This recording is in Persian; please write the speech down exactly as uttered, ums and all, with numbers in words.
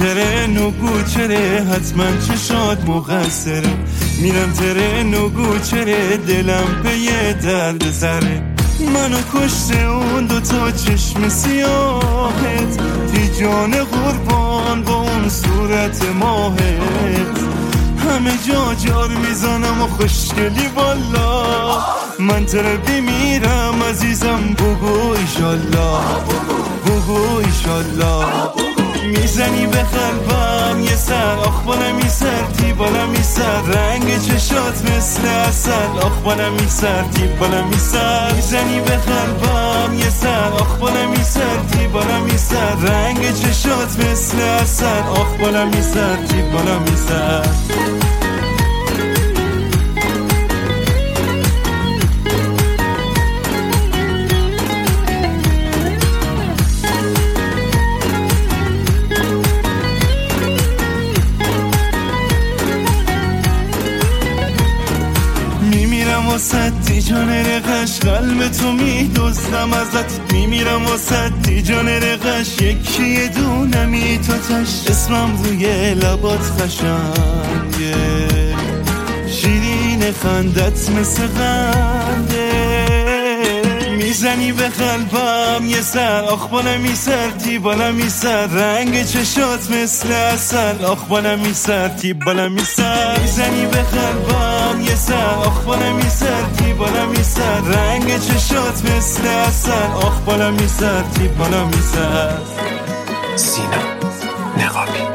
ترن و گوچره حتما چشات مقصره، میرم ترن و گوچره دلم به یه درد سره، منو کشته اون دوتا چشم سیاهت، تی جان قربان با اون صورت ماهت، همه جا جار میزنم و خوشگلی والا، من تره بیمیرم عزیزم بگو ایشالله، بگو ایشالله. میزنی به قلبم یه سر، آخ بالا میسر تی بالا میسر، رنگ چشات مثل اصل، آخ بالا میسر تی بالا میسر، میزنی به قلبم یه سر، آخ بالا میسر تی بالا میسر، رنگ چشات مثل اصل، آخ بالا میسر تی بالا میسر. واسد تی جان رقش، قلب تو میدوزم ازت، میمیرم واسد تی جان رقش، یکی یه دونمی تو تش، اسمم روی لبات خشنگه، شیرین خندت مثل قنده، میزنی به قلبم یه سر، آخ بالا میسر تی بالا میسر، رنگ چشات مثل اصل، آخ بالا میسر تی بالا میسر، میزنی به قلبم یه سر، آخ بالا میسر تی بالا میسر، رنگ چشات مثل اصل، آخ بالا میسر تی بالا میسر. سینا نقابی.